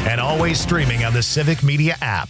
and always streaming on the Civic Media app.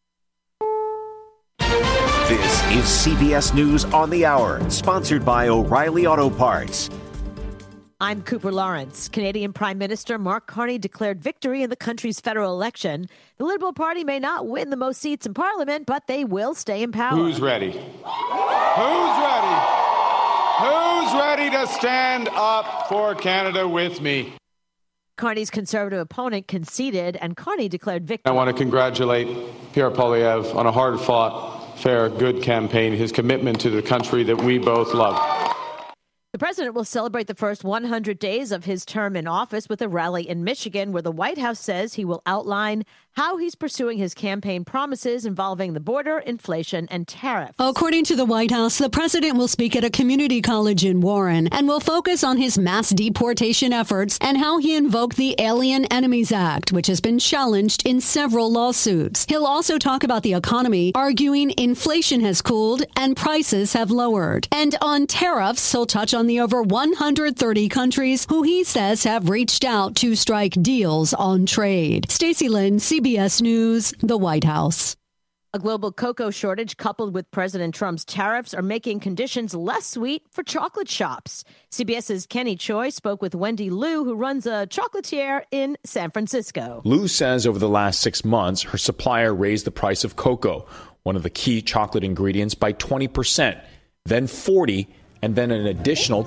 This is CBS News on the Hour, sponsored by O'Reilly Auto Parts. I'm Cooper Lawrence. Canadian Prime Minister Mark Carney declared victory in the country's federal election. The Liberal Party may not win the most seats in Parliament, but they will stay in power. Who's ready? Who's ready? Who's ready to stand up for Canada with me? Carney's Conservative opponent conceded, and Carney declared victory. I want to congratulate Pierre Poilievre on a hard-fought, fair, good campaign, his commitment to the country that we both love. The president will celebrate the first 100 days of his term in office with a rally in Michigan, where the White House says he will outline how he's pursuing his campaign promises involving the border, inflation, and tariffs. According to the White House, the president will speak at a community college in Warren and will focus on his mass deportation efforts and how he invoked the Alien Enemies Act, which has been challenged in several lawsuits. He'll also talk about the economy, arguing inflation has cooled and prices have lowered. And on tariffs, he'll touch on the over 130 countries who he says have reached out to strike deals on trade. Stacey Lynn, CBS News, the White House. A global cocoa shortage coupled with President Trump's tariffs are making conditions less sweet for chocolate shops. CBS's Kenny Choi spoke with Wendy Liu, who runs a chocolatier in San Francisco. Liu says over the last 6 months, her supplier raised the price of cocoa, one of the key chocolate ingredients, by 20%, then 40%, and then an additional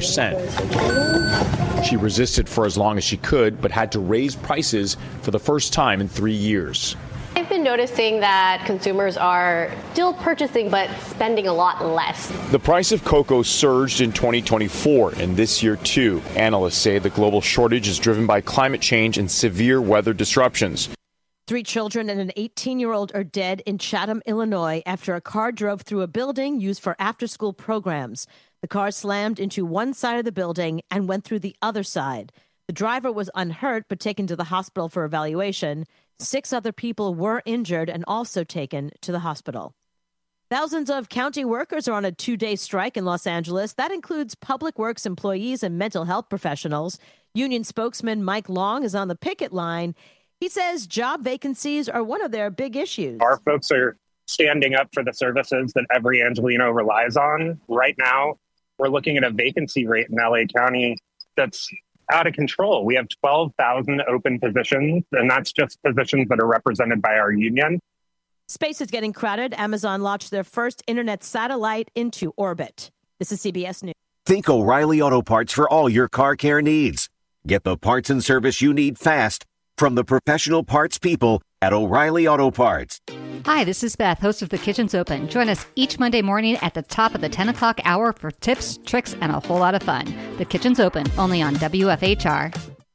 20%. She resisted for as long as she could, but had to raise prices for the first time in 3 years. I've been noticing that consumers are still purchasing, but spending a lot less. The price of cocoa surged in 2024 and this year, too. Analysts say the global shortage is driven by climate change and severe weather disruptions. 3 children and an 18-year-old are dead in Chatham, Illinois, after a car drove through a building used for after-school programs. The car slammed into one side of the building and went through the other side. The driver was unhurt but taken to the hospital for evaluation. 6 other people were injured and also taken to the hospital. Thousands of county workers are on a 2-day strike in Los Angeles. That includes public works employees and mental health professionals. Union spokesman Mike Long is on the picket line. He says job vacancies are one of their big issues. Our folks are standing up for the services that every Angelino relies on. Right now, we're looking at a vacancy rate in LA County that's out of control. We have 12,000 open positions, and that's just positions that are represented by our union. Space is getting crowded. Amazon launched their first internet satellite into orbit. This is CBS News. Think O'Reilly Auto Parts for all your car care needs. Get the parts and service you need fast from the professional parts people at O'Reilly Auto Parts. Hi, this is Beth, host of The Kitchen's Open. Join us each Monday morning at the top of the 10 o'clock hour for tips, tricks, and a whole lot of fun. The Kitchen's Open, only on WFHR.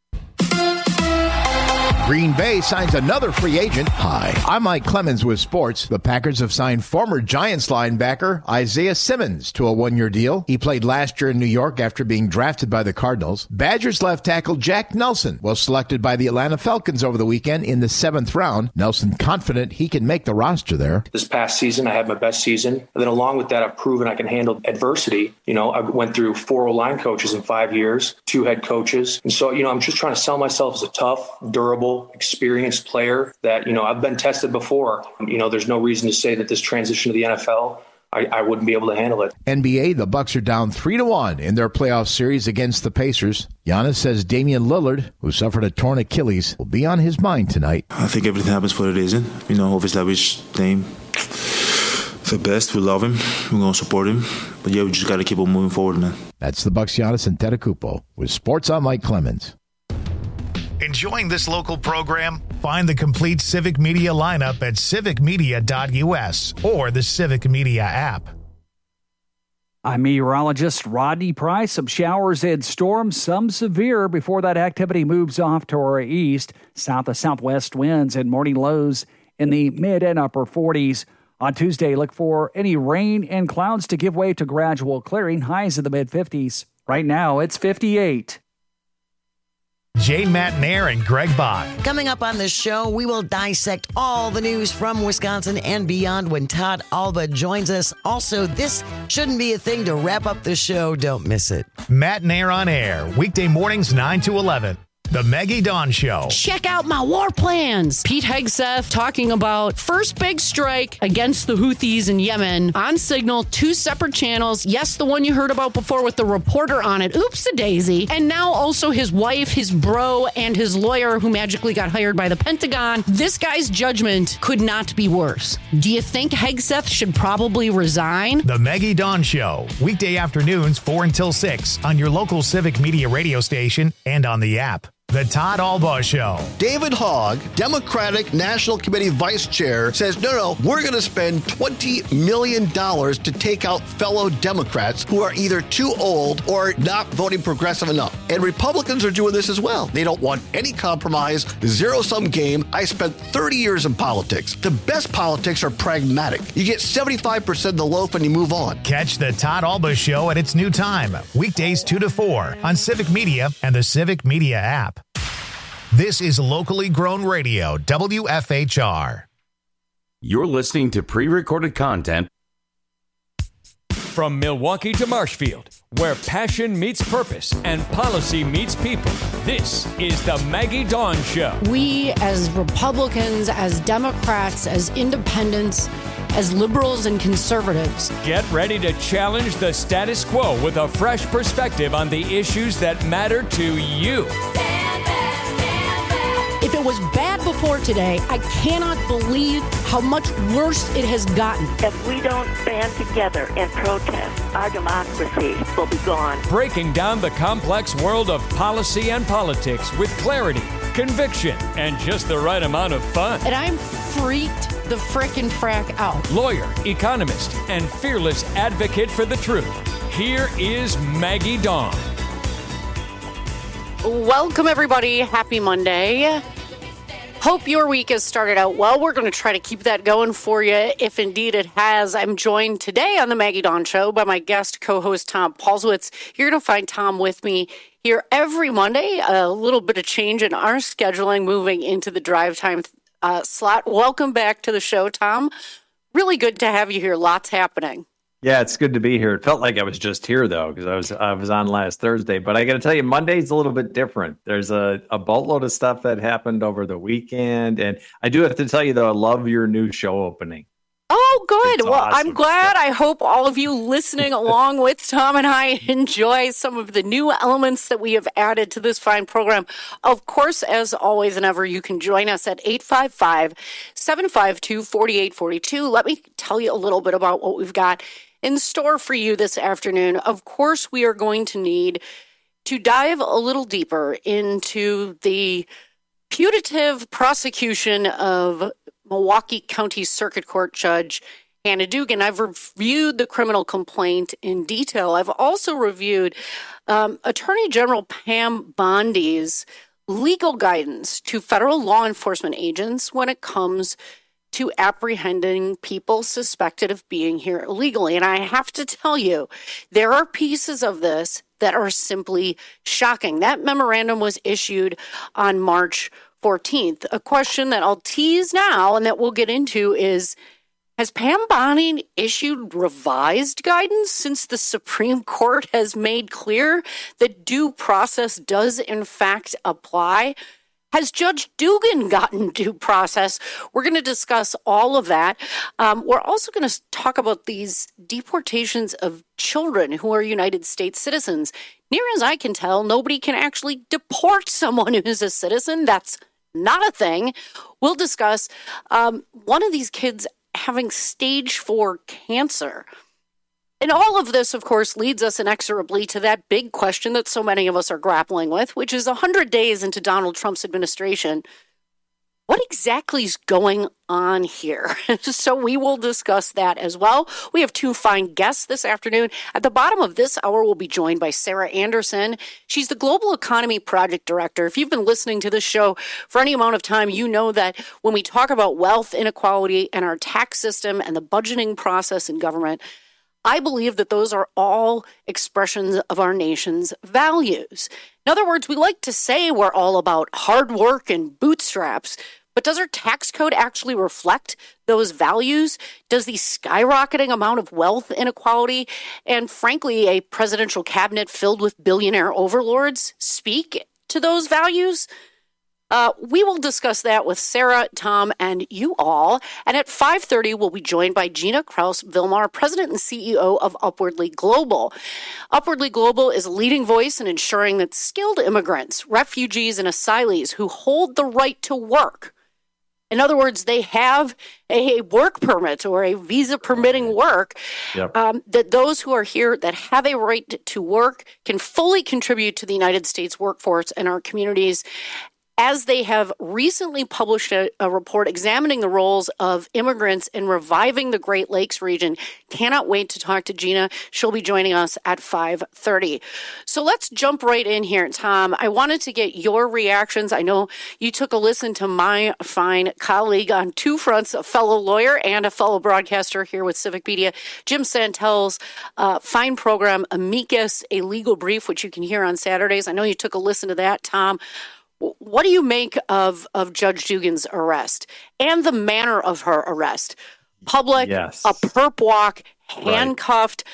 Green Bay signs another free agent. Hi, I'm Mike Clemens with sports. The Packers have signed former Giants linebacker Isaiah Simmons to a 1-year deal. He played last year in New York after being drafted by the Cardinals. Badgers left tackle Jack Nelson was selected by the Atlanta Falcons over the weekend in the 7th round. Nelson confident he can make the roster there. This past season, I had my best season. And then along with that, I've proven I can handle adversity. I went through 4 O-line coaches in 5 years, 2 head coaches. And so, I'm just trying to sell myself as a tough, durable, experienced player that, I've been tested before. There's no reason to say that this transition to the NFL, I wouldn't be able to handle it. NBA, the Bucks are down 3-1 in their playoff series against the Pacers. Giannis says Damian Lillard, who suffered a torn Achilles, will be on his mind tonight. I think everything happens for a reason. Obviously I wish Dame the best. We love him. We're going to support him. But yeah, we just got to keep on moving forward, man. That's the Bucks, Giannis Antetokounmpo. With Sports, I'm Mike Clemens. Enjoying this local program? Find the complete Civic Media lineup at civicmedia.us or the Civic Media app. I'm meteorologist Rodney Price. Some showers and storms, some severe before that activity moves off to our east. South to southwest winds and morning lows in the mid and upper 40s. On Tuesday, look for any rain and clouds to give way to gradual clearing, highs in the mid 50s. Right now, it's 58. Jay Matnair and Greg Bach. Coming up on the show, we will dissect all the news from Wisconsin and beyond when Todd Alba joins us. Also, this shouldn't be a thing to wrap up the show. Don't miss it. Matnair on air, weekday mornings 9 to 11. The Maggie Dawn Show. Check out my war plans. Pete Hegseth talking about first big strike against the Houthis in Yemen on Signal, 2 separate channels. Yes, the one you heard about before with the reporter on it. Oops-a-daisy. And now also his wife, his bro, and his lawyer who magically got hired by the Pentagon. This guy's judgment could not be worse. Do you think Hegseth should probably resign? The Maggie Dawn Show. Weekday afternoons 4 until 6 on your local Civic Media radio station and on the app. The Todd Albaugh Show. David Hogg, Democratic National Committee Vice Chair, says, no, we're going to spend $20 million to take out fellow Democrats who are either too old or not voting progressive enough. And Republicans are doing this as well. They don't want any compromise, zero-sum game. I spent 30 years in politics. The best politics are pragmatic. You get 75% of the loaf and you move on. Catch the Todd Albaugh Show at its new time, weekdays 2 to 4 on Civic Media and the Civic Media app. This is locally grown radio, WFHR. You're listening to pre-recorded content. From Milwaukee to Marshfield, where passion meets purpose and policy meets people, this is the Maggie Dawn Show. We, as Republicans, as Democrats, as independents, as liberals and conservatives, get ready to challenge the status quo with a fresh perspective on the issues that matter to you. If it was bad before today, I cannot believe how much worse it has gotten. If we don't band together and protest, our democracy will be gone. Breaking down the complex world of policy and politics with clarity, conviction, and just the right amount of fun. And I'm freaked the frickin' frack out. Lawyer, economist, and fearless advocate for the truth. Here is Maggie Dawn. Welcome, everybody. Happy Monday. Hope your week has started out well. We're going to try to keep that going for you, if indeed it has. I'm joined today on the Maggie Dawn Show by my guest co-host, Tom Paulswitz. You're going to find Tom with me here every Monday. A little bit of change in our scheduling moving into the drive time slot. Welcome back to the show, Tom. Really good to have you here. Lots happening. Yeah, it's good to be here. It felt like I was just here, though, because I was on last Thursday. But I got to tell you, Monday's a little bit different. There's a boatload of stuff that happened over the weekend. And I do have to tell you, though, I love your new show opening. Oh, good. It's well, awesome. I'm glad. I hope all of you listening along with Tom and I enjoy some of the new elements that we have added to this fine program. Of course, as always and ever, you can join us at 855-752-4842. Let me tell you a little bit about what we've got in store for you this afternoon. Of course, we are going to need to dive a little deeper into the putative prosecution of Milwaukee County Circuit Court Judge Hannah Dugan. I've reviewed the criminal complaint in detail. I've also reviewed Attorney General Pam Bondi's legal guidance to federal law enforcement agents when it comes to apprehending people suspected of being here illegally. And I have to tell you, there are pieces of this that are simply shocking. That memorandum was issued on March 14th. A question that I'll tease now and that we'll get into is, has Pam Bondi issued revised guidance since the Supreme Court has made clear that due process does in fact apply? Has Judge Dugan gotten due process? We're going to discuss all of that. We're also going to talk about these deportations of children who are United States citizens. Near as I can tell, nobody can actually deport someone who is a citizen. That's not a thing. We'll discuss one of these kids having stage 4 cancer. And all of this, of course, leads us inexorably to that big question that so many of us are grappling with, which is 100 days into Donald Trump's administration. What exactly is going on here? So we will discuss that as well. We have 2 fine guests this afternoon. At the bottom of this hour, we'll be joined by Sarah Anderson. She's the Global Economy Project Director. If you've been listening to this show for any amount of time, you know that when we talk about wealth inequality and our tax system and the budgeting process in government, I believe that those are all expressions of our nation's values. In other words, we like to say we're all about hard work and bootstraps, but does our tax code actually reflect those values? Does the skyrocketing amount of wealth inequality and, frankly, a presidential cabinet filled with billionaire overlords speak to those values? We will discuss that with Sarah, Tom, and you all. And at 5:30, we'll be joined by Gina Kraus-Vilmar, President and CEO of Upwardly Global. Upwardly Global is a leading voice in ensuring that skilled immigrants, refugees, and asylees who hold the right to work, in other words, they have a work permit or a visa permitting work, that those who are here that have a right to work can fully contribute to the United States workforce and our communities, as they have recently published a report examining the roles of immigrants in reviving the Great Lakes region. Cannot wait to talk to Gina. She'll be joining us at 5:30. So let's jump right in here, Tom. I wanted to get your reactions. I know you took a listen to my fine colleague on two fronts, a fellow lawyer and a fellow broadcaster here with Civic Media, Jim Santel's fine program, Amicus, a legal brief, which you can hear on Saturdays. I know you took a listen to that, Tom. What do you make of Judge Dugan's arrest and the manner of her arrest? Public, a perp walk, handcuffed.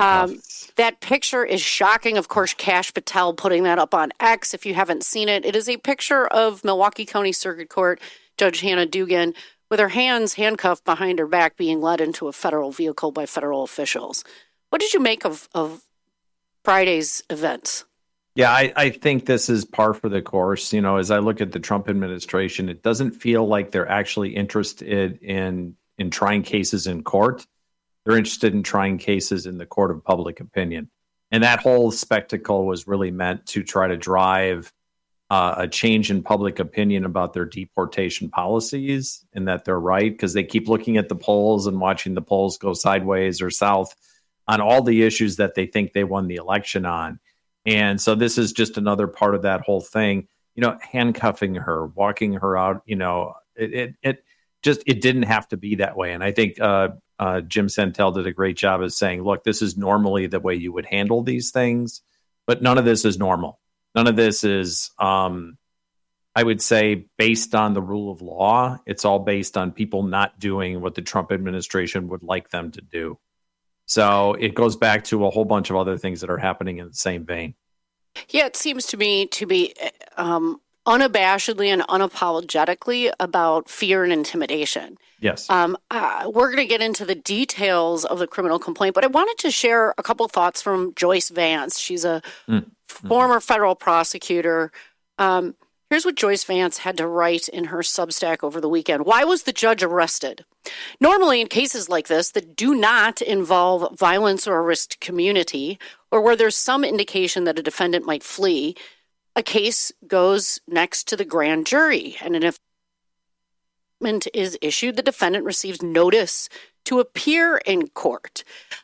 That picture is shocking. Of course, Kash Patel putting that up on X. If you haven't seen it, it is a picture of Milwaukee County Circuit Court Judge Hannah Dugan with her hands handcuffed behind her back being led into a federal vehicle by federal officials. What did you make of Friday's events? Yeah, I think this is par for the course. You know, as I look at the Trump administration, it doesn't feel like they're actually interested in trying cases in court. They're interested in trying cases in the court of public opinion. And that whole spectacle was really meant to try to drive a change in public opinion about their deportation policies and that they're right, because they keep looking at the polls and watching the polls go sideways or south on all the issues that they think they won the election on. And so this is just another part of that whole thing, you know, handcuffing her, walking her out, you know, it didn't have to be that way. And I think Jim Santel did a great job of saying, look, this is normally the way you would handle these things, but none of this is normal. None of this is, I would say, based on the rule of law. It's all based on people not doing what the Trump administration would like them to do. So it goes back to a whole bunch of other things that are happening in the same vein. Yeah, it seems to me to be unabashedly and unapologetically about fear and intimidation. Yes. We're going to get into the details of the criminal complaint, but I wanted to share a couple thoughts from Joyce Vance. She's a former federal prosecutor. Here's what Joyce Vance had to write in her Substack over the weekend. Why was the judge arrested? Normally, in cases like this that do not involve violence or a risked community, or where there's some indication that a defendant might flee, a case goes next to the grand jury, and an indictment is issued. The defendant receives notice to appear in court.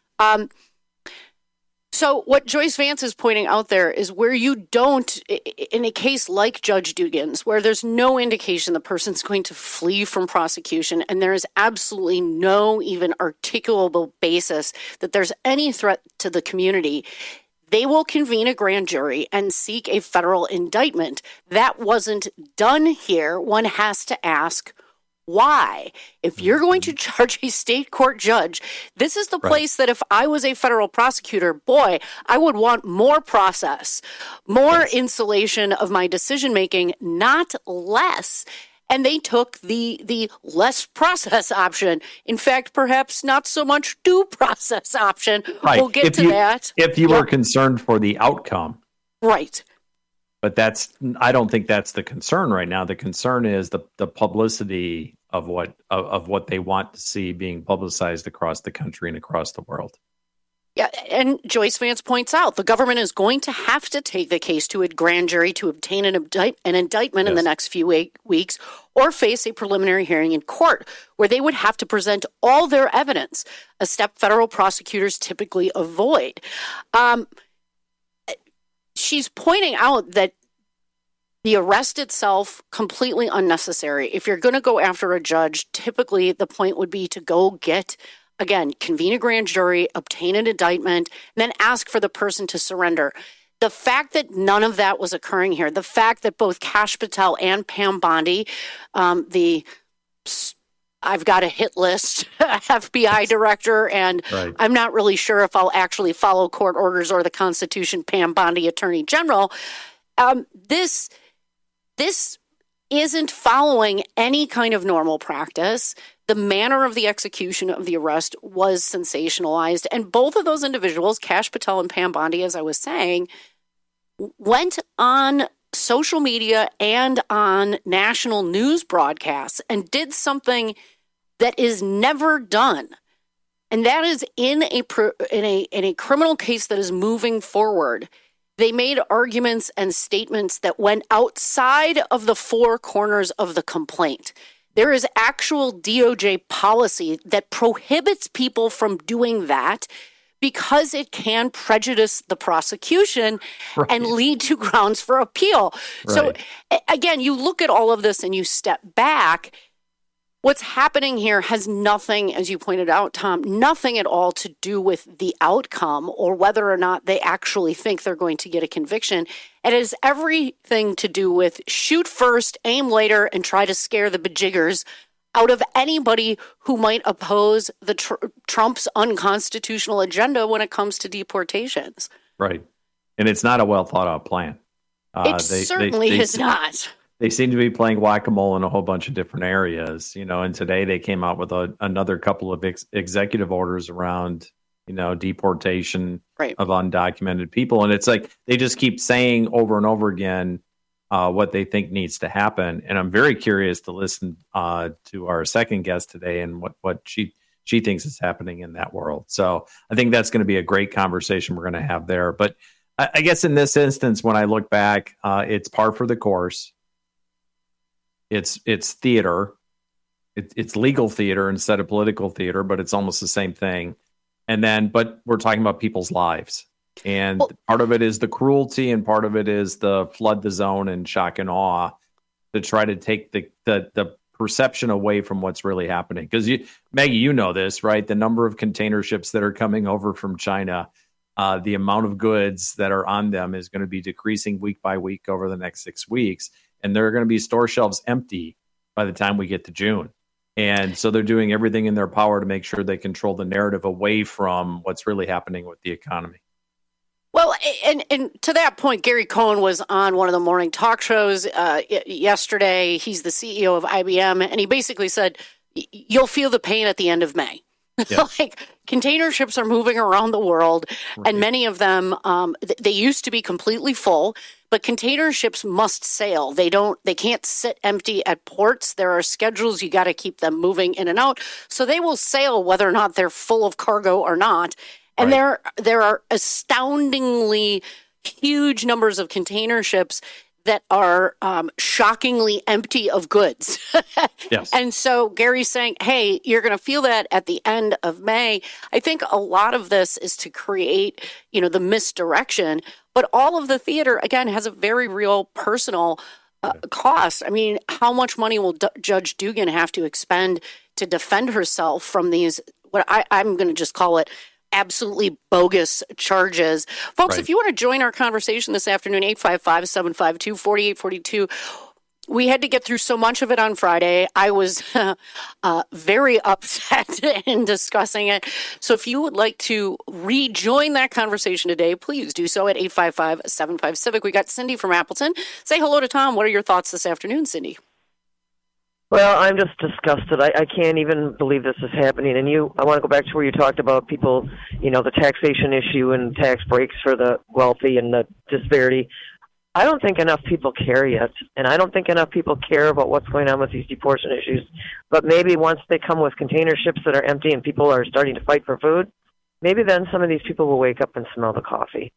So what Joyce Vance is pointing out there is where you don't, in a case like Judge Dugan's, where there's no indication the person's going to flee from prosecution, and there is absolutely no even articulable basis that there's any threat to the community, they will convene a grand jury and seek a federal indictment. That wasn't done here. One has to ask, why? If you're going to charge a state court judge, this is the place that if I was a federal prosecutor, boy, I would want more process, more insulation of my decision-making, not less. And they took the less process option. In fact, perhaps not so much due process option. Right. We'll get to that. If you were concerned for the outcome. Right. But I don't think that's the concern right now. The concern is the publicity of what they want to see being publicized across the country and across the world. Yeah, and Joyce Vance points out the government is going to have to take the case to a grand jury to obtain an indictment in the next few weeks, or face a preliminary hearing in court where they would have to present all their evidence, a step federal prosecutors typically avoid. She's pointing out that the arrest itself, completely unnecessary. If you're going to go after a judge, typically the point would be to go get, again, convene a grand jury, obtain an indictment, and then ask for the person to surrender. The fact that none of that was occurring here, the fact that both Kash Patel and Pam Bondi, I've got a hit list, FBI director, and I'm not really sure if I'll actually follow court orders or the Constitution, Pam Bondi, Attorney General, This isn't following any kind of normal practice. The manner of the execution of the arrest was sensationalized. And both of those individuals, Kash Patel and Pam Bondi, as I was saying, went on social media and on national news broadcasts and did something that is never done. And that is in a criminal case that is moving forward. They made arguments and statements that went outside of the four corners of the complaint. There is actual DOJ policy that prohibits people from doing that because it can prejudice the prosecution and lead to grounds for appeal. Right. So, again, you look at all of this and you step back. What's happening here has nothing, as you pointed out, Tom, nothing at all to do with the outcome or whether or not they actually think they're going to get a conviction. It has everything to do with shoot first, aim later, and try to scare the bejiggers out of anybody who might oppose the Trump's unconstitutional agenda when it comes to deportations. Right. And it's not a well thought out plan. It certainly is not. They seem to be playing whack-a-mole in a whole bunch of different areas, and today they came out with another couple of executive orders around, deportation of undocumented people. And it's like they just keep saying over and over again what they think needs to happen. And I'm very curious to listen to our second guest today and what she thinks is happening in that world. So I think that's going to be a great conversation we're going to have there. But I guess in this instance, when I look back, it's par for the course. It's theater. It's legal theater instead of political theater, but it's almost the same thing. But we're talking about people's lives. And part of it is the cruelty and part of it is the flood the zone and shock and awe to try to take the perception away from what's really happening. Because Maggie, you know this, right? The number of container ships that are coming over from China, the amount of goods that are on them is going to be decreasing week by week over the next 6 weeks. And there are going to be store shelves empty by the time we get to June. And so they're doing everything in their power to make sure they control the narrative away from what's really happening with the economy. Well, and to that point, Gary Cohn was on one of the morning talk shows yesterday. He's the CEO of IBM, and he basically said, you'll feel the pain at the end of May. Yes. Like container ships are moving around the world, and many of them, they used to be completely full. But container ships must sail. They can't sit empty at ports. There are schedules. You got to keep them moving in and out. So they will sail whether or not they're full of cargo or not. And there are astoundingly huge numbers of container ships that are shockingly empty of goods. Yes. And so Gary's saying, hey, you're going to feel that at the end of May. I think a lot of this is to create, the misdirection. But all of the theater, again, has a very real personal cost. I mean, how much money will Judge Dugan have to expend to defend herself from these, what I'm going to just call it, absolutely bogus charges? Folks, if you want to join our conversation this afternoon, 855-752-4842. We had to get through so much of it on Friday. I was very upset in discussing it. So if you would like to rejoin that conversation today, please do so at 855-75-CIVIC. We got Cindy from Appleton. Say hello to Tom. What are your thoughts this afternoon, Cindy? Well, I'm just disgusted. I can't even believe this is happening. And I want to go back to where you talked about people, the taxation issue and tax breaks for the wealthy and the disparity. I don't think enough people care yet, and I don't think enough people care about what's going on with these deportation issues. But maybe once they come with container ships that are empty and people are starting to fight for food, maybe then some of these people will wake up and smell the coffee.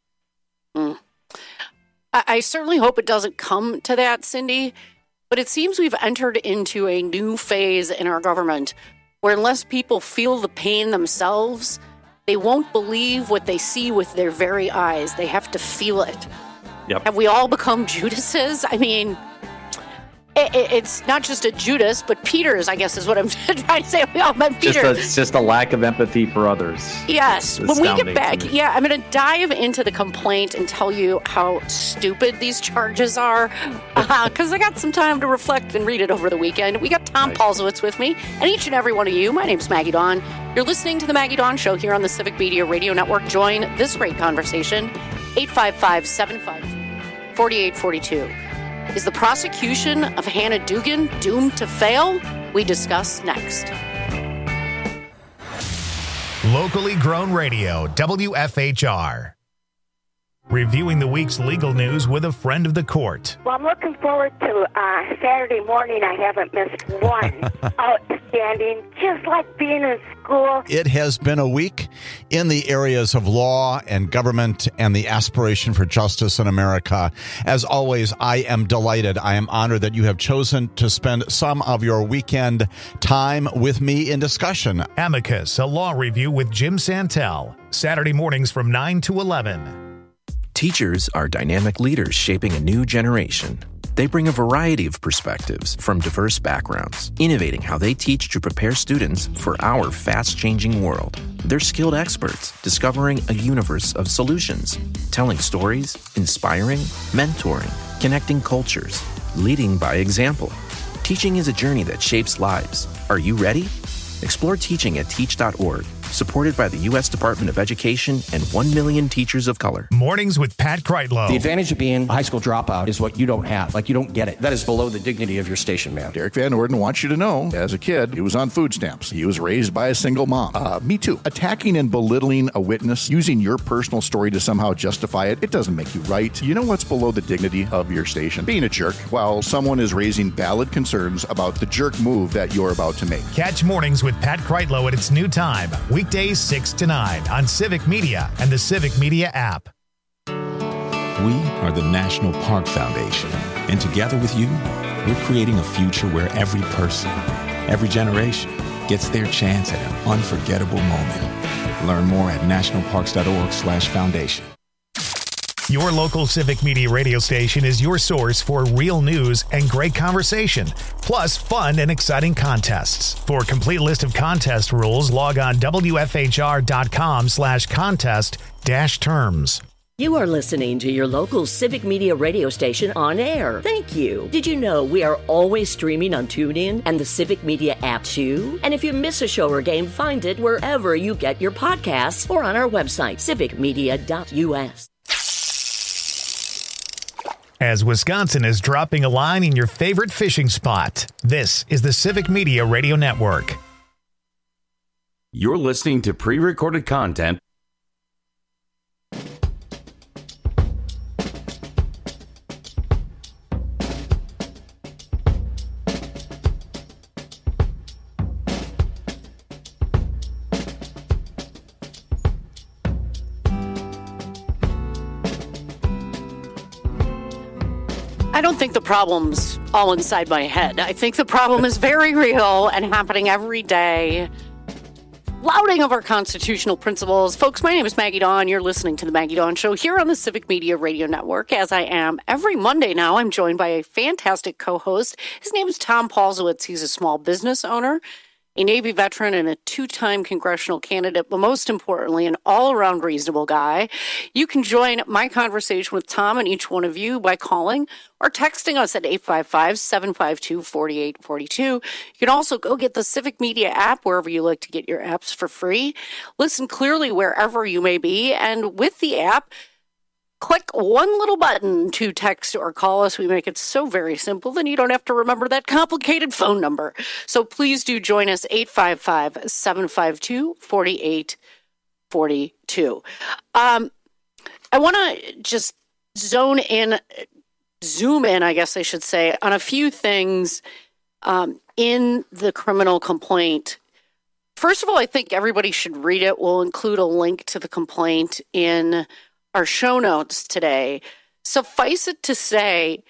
I certainly hope it doesn't come to that, Cindy. But it seems we've entered into a new phase in our government where unless people feel the pain themselves, they won't believe what they see with their very eyes. They have to feel it. Yep. Have we all become Judases? I mean, it's not just a Judas, but Peters, I guess is what I'm trying to say. We all met Peter. It's just a lack of empathy for others. Yes. When we get back, I'm going to dive into the complaint and tell you how stupid these charges are, because I got some time to reflect and read it over the weekend. We got Tom Paulsowitz with me, and each and every one of you. My name's Maggie Dawn. You're listening to the Maggie Dawn Show here on the Civic Media Radio Network. Join this great conversation, 855-752. 4842. Is the prosecution of Hannah Dugan doomed to fail? We discuss next. Locally grown radio, WFHR. Reviewing the week's legal news with a friend of the court. Well, I'm looking forward to Saturday morning. I haven't missed one. Outstanding, just like being in school. It has been a week in the areas of law and government and the aspiration for justice in America. As always, I am delighted. I am honored that you have chosen to spend some of your weekend time with me in discussion. Amicus, a law review with Jim Santel. Saturday mornings from 9 to 11. Teachers are dynamic leaders shaping a new generation. They bring a variety of perspectives from diverse backgrounds, innovating how they teach to prepare students for our fast-changing world. They're skilled experts, discovering a universe of solutions, telling stories, inspiring, mentoring, connecting cultures, leading by example. Teaching is a journey that shapes lives. Are you ready? Explore teaching at teach.org. Supported by the U.S. Department of Education and 1 million teachers of color. Mornings with Pat Kreitlow. The advantage of being a high school dropout is what you don't have. Like, you don't get it. That is below the dignity of your station, man. Derek Van Orden wants you to know, as a kid, he was on food stamps. He was raised by a single mom. Me too. Attacking and belittling a witness, using your personal story to somehow justify it, it doesn't make you right. You know what's below the dignity of your station? Being a jerk while someone is raising valid concerns about the jerk move that you're about to make. Catch Mornings with Pat Kreitlow at its new time. Weekdays 6 to 9 on Civic Media and the Civic Media app. We are the National Park Foundation, and together with you, we're creating a future where every person, every generation gets their chance at an unforgettable moment. Learn more at nationalparks.org/foundation. Your local Civic Media radio station is your source for real news and great conversation, plus fun and exciting contests. For a complete list of contest rules, log on WFHR.com/contest-terms. You are listening to your local Civic Media radio station on air. Thank you. Did you know we are always streaming on TuneIn and the Civic Media app too? And if you miss a show or game, find it wherever you get your podcasts or on our website, civicmedia.us. As Wisconsin is dropping a line in your favorite fishing spot, this is the Civic Media Radio Network. You're listening to pre-recorded content. I don't think the problem's all inside my head. I think the problem is very real and happening every day. Lauding of our constitutional principles. Folks, my name is Maggie Dawn. You're listening to The Maggie Dawn Show here on the Civic Media Radio Network. As I am every Monday now, I'm joined by a fantastic co-host. His name is Tom Paulsowitz. He's a small business owner, a Navy veteran, and a two-time congressional candidate, but most importantly, an all-around reasonable guy. You can join my conversation with Tom and each one of you by calling or texting us at 855-752-4842. You can also go get the Civic Media app wherever you like to get your apps for free. Listen clearly wherever you may be, and with the app, click one little button to text or call us. We make it so very simple, then you don't have to remember that complicated phone number. So please do join us, 855-752-4842. I want to just zoom in, I guess I should say, on a few things in the criminal complaint. First of all, I think everybody should read it. We'll include a link to the complaint in our show notes today. Suffice it to say,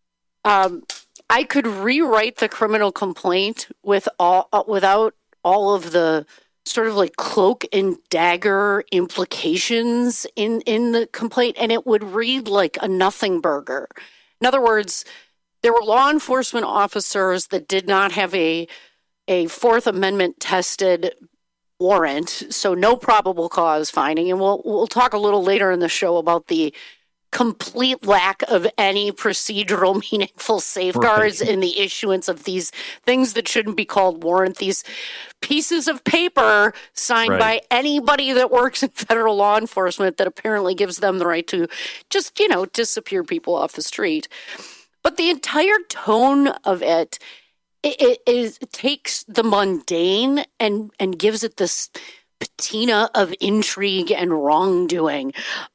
I could rewrite the criminal complaint without all of the sort of like cloak and dagger implications in the complaint, and it would read like a nothing burger. In other words, there were law enforcement officers that did not have a Fourth Amendment tested warrant, so no probable cause finding. And we'll talk a little later in the show about the complete lack of any procedural meaningful safeguards in the issuance of these things that shouldn't be called warrant, these pieces of paper signed by anybody that works in federal law enforcement that apparently gives them the right to just, disappear people off the street. But the entire tone of it takes the mundane and gives it this patina of intrigue and wrongdoing.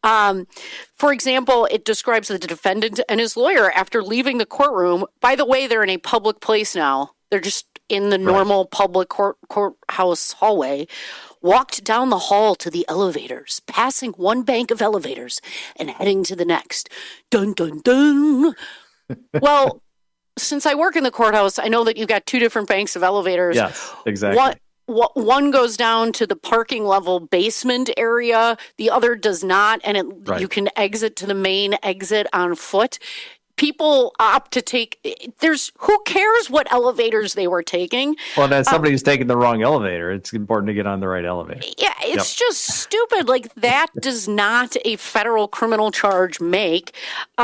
For example, it describes the defendant and his lawyer after leaving the courtroom. By the way, they're in a public place now. They're just in the normal public courthouse hallway. Walked down the hall to the elevators, passing one bank of elevators and heading to the next. Dun, dun, dun. Well, since I work in the courthouse, I know that you've got two different banks of elevators. Yes, exactly. One goes down to the parking level basement area. The other does not, and you can exit to the main exit on foot. People opt to take. Who cares what elevators they were taking? Well, then somebody who's taking the wrong elevator. It's important to get on the right elevator. Yeah, it's just stupid. Like that does not a federal criminal charge make.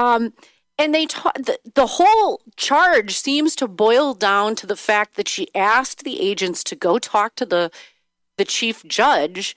And the whole charge seems to boil down to the fact that she asked the agents to go talk to the chief judge,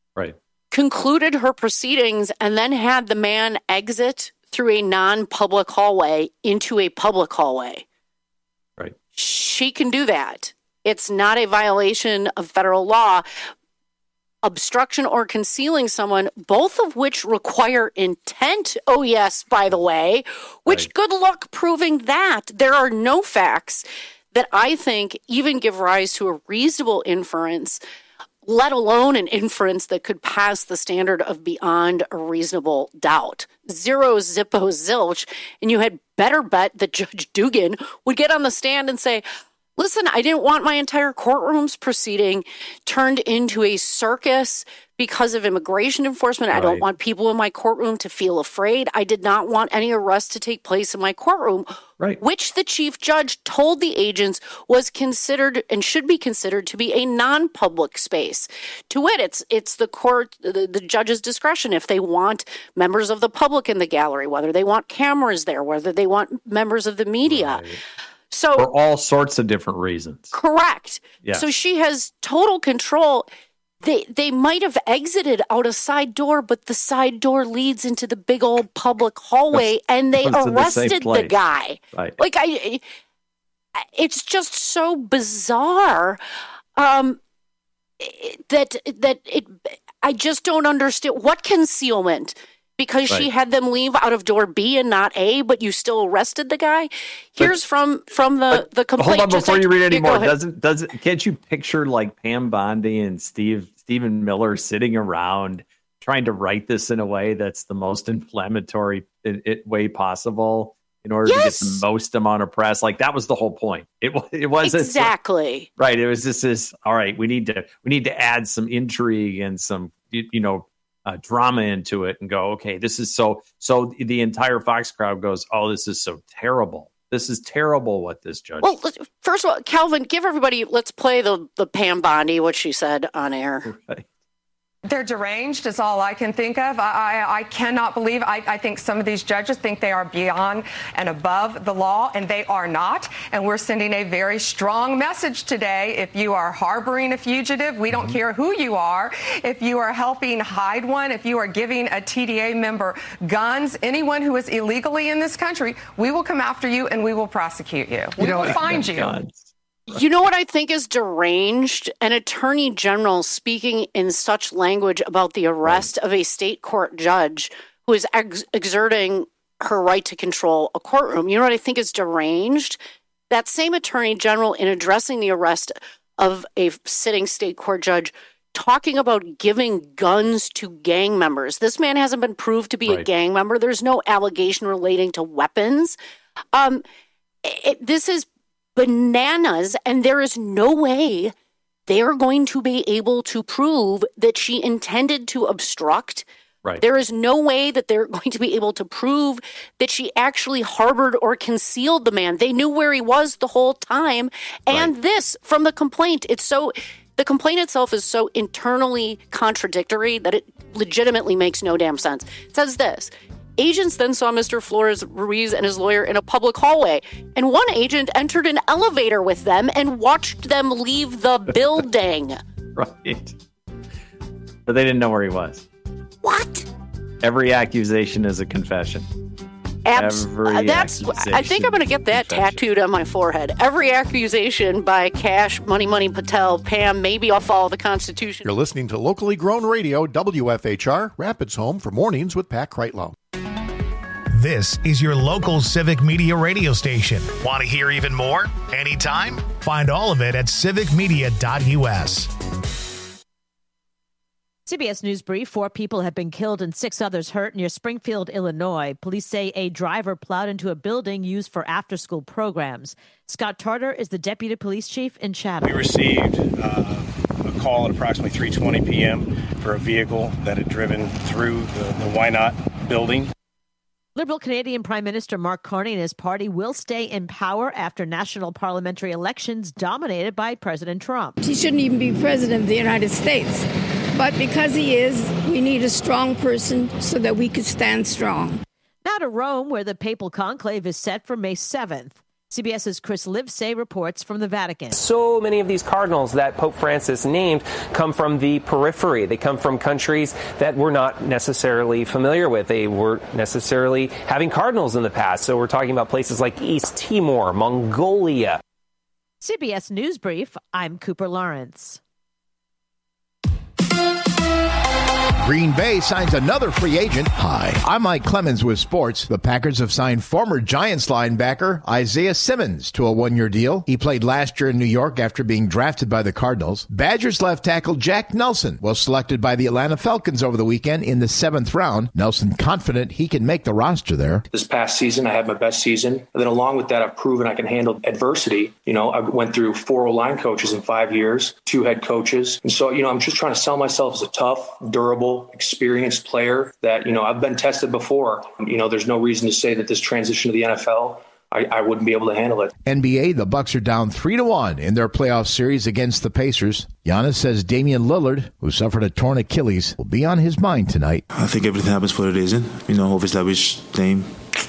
concluded her proceedings, and then had the man exit through a non-public hallway into a public hallway. Right. She can do that. It's not a violation of federal law. Obstruction or concealing someone, both of which require intent. Oh, yes, by the way, which good luck proving that. There are no facts that I think even give rise to a reasonable inference, let alone an inference that could pass the standard of beyond a reasonable doubt. Zero, zippo, zilch. And you had better bet that Judge Dugan would get on the stand and say, listen, I didn't want my entire courtroom's proceeding turned into a circus because of immigration enforcement. I don't want people in my courtroom to feel afraid. I did not want any arrests to take place in my courtroom, which the chief judge told the agents was considered and should be considered to be a non-public space. To wit, it's the court, the judge's discretion if they want members of the public in the gallery, whether they want cameras there, whether they want members of the media. So for all sorts of different reasons. Correct. Yeah. So she has total control. They might have exited out a side door, but the side door leads into the big old public hallway, and they arrested the guy. Right. Like it's just so bizarre that I just don't understand what concealment. Because she had them leave out of door B and not A, but you still arrested the guy. Here's from the complaint. Hold on, before you read any more, can't you picture like Pam Bondi and Stephen Miller sitting around trying to write this in a way that's the most inflammatory way possible in order to get the most amount of press? Like that was the whole point. It wasn't exactly right. It was just this. All right, we need to add some intrigue and some drama into it and go, okay, this is so the entire Fox crowd goes, oh, this is so terrible. This is terrible what this judge. Well, first of all, Calvin, give everybody, let's play the Pam Bondi, what she said on air. Right. They're deranged is all I can think of. I cannot believe. I think some of these judges think they are beyond and above the law, and they are not. And we're sending a very strong message today. If you are harboring a fugitive, we don't care who you are. If you are helping hide one, if you are giving a TDA member guns, anyone who is illegally in this country, we will come after you and we will prosecute you. We will find you. Guns. You know what I think is deranged? An attorney general speaking in such language about the arrest of a state court judge who is exerting her right to control a courtroom. You know what I think is deranged? That same attorney general, in addressing the arrest of a sitting state court judge, talking about giving guns to gang members. This man hasn't been proved to be a gang member. There's no allegation relating to weapons. This is bananas, and there is no way they're going to be able to prove that she intended to obstruct. Right. There is no way that they're going to be able to prove that she actually harbored or concealed the man. They knew where he was the whole time. And this, from the complaint, the complaint itself is so internally contradictory that it legitimately makes no damn sense. It says this: Agents then saw Mr. Flores Ruiz and his lawyer in a public hallway, and one agent entered an elevator with them and watched them leave the building. Right. But they didn't know where he was. What? Every accusation is a confession. I think I'm going to get that tattooed on my forehead. Every accusation by Cash, Money Patel, Pam, maybe I'll follow the Constitution. You're listening to locally grown radio, WFHR, Rapids Home for Mornings with Pat Kreitlow. This is your local civic media radio station. Want to hear even more? Anytime? Find all of it at civicmedia.us. CBS News Brief. 4 people have been killed and 6 others hurt near Springfield, Illinois. Police say a driver plowed into a building used for after-school programs. Scott Tarter is the deputy police chief in Chatham. We received a call at approximately 3:20 p.m. for a vehicle that had driven through the Why Not building. Liberal Canadian Prime Minister Mark Carney and his party will stay in power after national parliamentary elections dominated by President Trump. He shouldn't even be president of the United States. But because he is, we need a strong person so that we could stand strong. Now to Rome, where the papal conclave is set for May 7th. CBS's Chris Livesay reports from the Vatican. So many of these cardinals that Pope Francis named come from the periphery. They come from countries that we're not necessarily familiar with. They weren't necessarily having cardinals in the past. So we're talking about places like East Timor, Mongolia. CBS News Brief, I'm Cooper Lawrence. Green Bay signs another free agent. Hi, I'm Mike Clemens with sports. The Packers have signed former Giants linebacker Isaiah Simmons to a 1-year deal. He played last year in New York after being drafted by the Cardinals. Badgers left tackle Jack Nelson was selected by the Atlanta Falcons over the weekend in the 7th round. Nelson confident he can make the roster there. This past season, I had my best season. And then along with that, I've proven I can handle adversity. You know, I went through 4 O-line coaches in 5 years, 2 head coaches. And so, I'm just trying to sell myself as a tough, durable, experienced player that, I've been tested before. There's no reason to say that this transition to the NFL, I wouldn't be able to handle it. NBA, the Bucks are down 3-1 in their playoff series against the Pacers. Giannis says Damian Lillard, who suffered a torn Achilles, will be on his mind tonight. I think everything happens for a reason. Obviously I wish Dame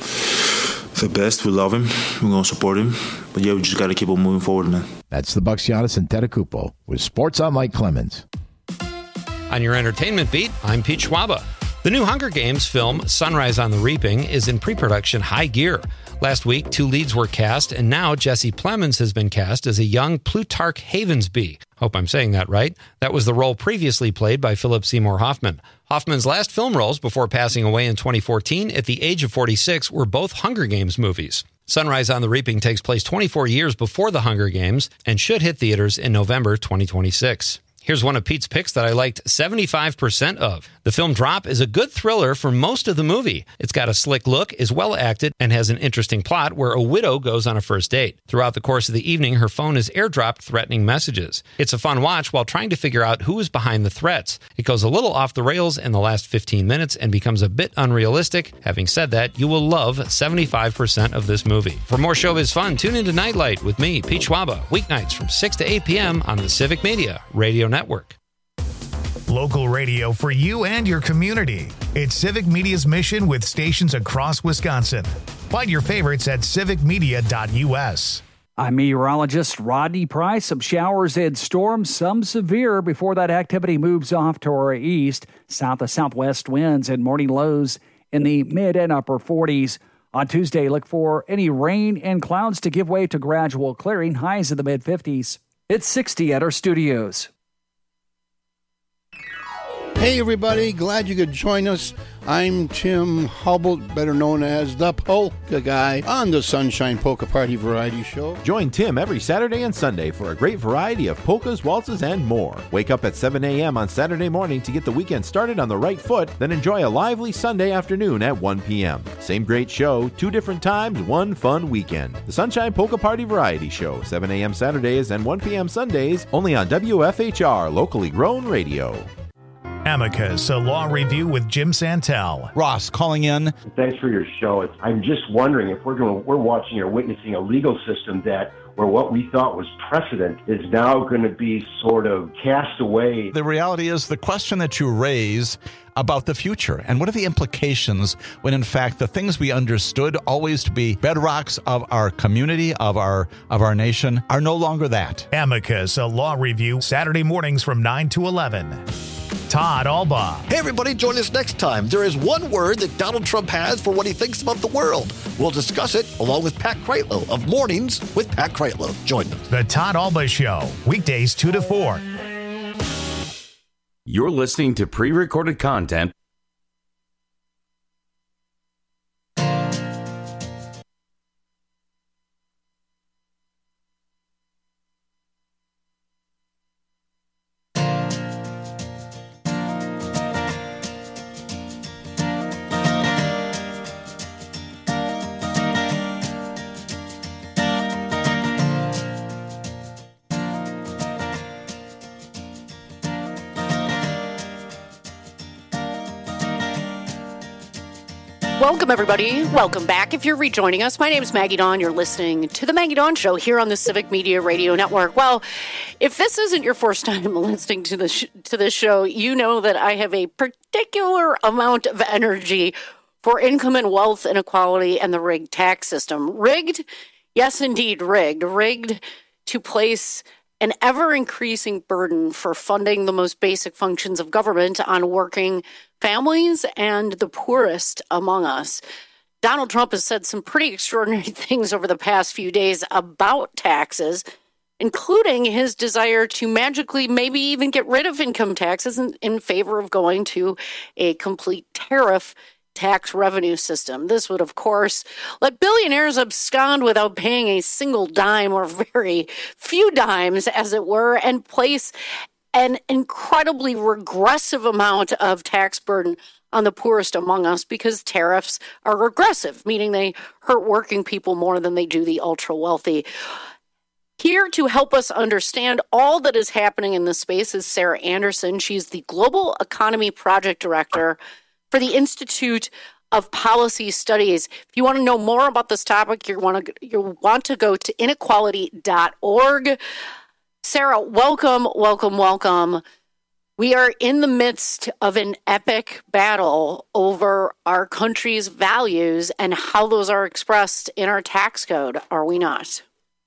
the best. We love him. We're going to support him. But yeah, we just got to keep on moving forward, man. That's the Bucks, Giannis Antetokounmpo. With sports, I'm Mike Clemens. On your entertainment beat, I'm Pete Schwaba. The new Hunger Games film, Sunrise on the Reaping, is in pre-production high gear. Last week, 2 leads were cast, and now Jesse Plemons has been cast as a young Plutarch Havensby. Hope I'm saying that right. That was the role previously played by Philip Seymour Hoffman. Hoffman's last film roles before passing away in 2014 at the age of 46 were both Hunger Games movies. Sunrise on the Reaping takes place 24 years before the Hunger Games and should hit theaters in November 2026. Here's one of Pete's picks that I liked 75% of. The film Drop is a good thriller for most of the movie. It's got a slick look, is well acted, and has an interesting plot where a widow goes on a first date. Throughout the course of the evening, her phone is airdropped threatening messages. It's a fun watch while trying to figure out who is behind the threats. It goes a little off the rails in the last 15 minutes and becomes a bit unrealistic. Having said that, you will love 75% of this movie. For more showbiz fun, tune into Nightlight with me, Pete Schwaba, weeknights from 6 to 8 p.m. on the Civic Media Radio Network. Local radio for you and your community. It's Civic Media's mission with stations across Wisconsin. Find your favorites at civicmedia.us. I'm meteorologist Rodney Price. Some showers and storms, some severe before that activity moves off to our east. South to southwest winds and morning lows in the mid and upper 40s. On Tuesday, look for any rain and clouds to give way to gradual clearing, highs in the mid 50s. It's 60 at our studios. Hey everybody, glad you could join us. I'm Tim Hubble, better known as the Polka Guy, on the Sunshine Polka Party Variety Show. Join Tim every Saturday and Sunday for a great variety of polkas, waltzes, and more. Wake up at 7 a.m. on Saturday morning to get the weekend started on the right foot, then enjoy a lively Sunday afternoon at 1 p.m. Same great show, 2 different times, one fun weekend. The Sunshine Polka Party Variety Show, 7 a.m. Saturdays and 1 p.m. Sundays, only on WFHR, locally grown radio. Amicus, a law review with Jim Santel. Ross calling in. Thanks for your show. I'm just wondering if we're watching or witnessing a legal system that where what we thought was precedent is now going to be sort of cast away. The reality is the question that you raise about the future and what are the implications when in fact the things we understood always to be bedrocks of our community, of our nation, are no longer that. Amicus, a law review, Saturday mornings from 9 to 11. Todd Alba. Hey, everybody, join us next time. There is one word that Donald Trump has for what he thinks about the world. We'll discuss it along with Pat Kreitlow of Mornings with Pat Kreitlow. Join us. The Todd Alba Show, weekdays 2 to 4. You're listening to pre-recorded content. Welcome, everybody. Welcome back. If you're rejoining us, my name is Maggie Dawn. You're listening to The Maggie Dawn Show here on the Civic Media Radio Network. Well, if this isn't your first time listening to this show, you know that I have a particular amount of energy for income and wealth inequality and the rigged tax system. Rigged? Yes, indeed, rigged. Rigged to place an ever-increasing burden for funding the most basic functions of government on working families and the poorest among us. Donald Trump has said some pretty extraordinary things over the past few days about taxes, including his desire to magically maybe even get rid of income taxes in favor of going to a complete tariff tax revenue system. This would, of course, let billionaires abscond without paying a single dime or very few dimes, as it were, and place an incredibly regressive amount of tax burden on the poorest among us because tariffs are regressive, meaning they hurt working people more than they do the ultra wealthy. Here to help us understand all that is happening in this space is Sarah Anderson. She's the Global Economy Project Director for the Institute of Policy Studies. If you want to know more about this topic, you want to go to inequality.org. Sarah, welcome. We are in the midst of an epic battle over our country's values and how those are expressed in our tax code, are we not?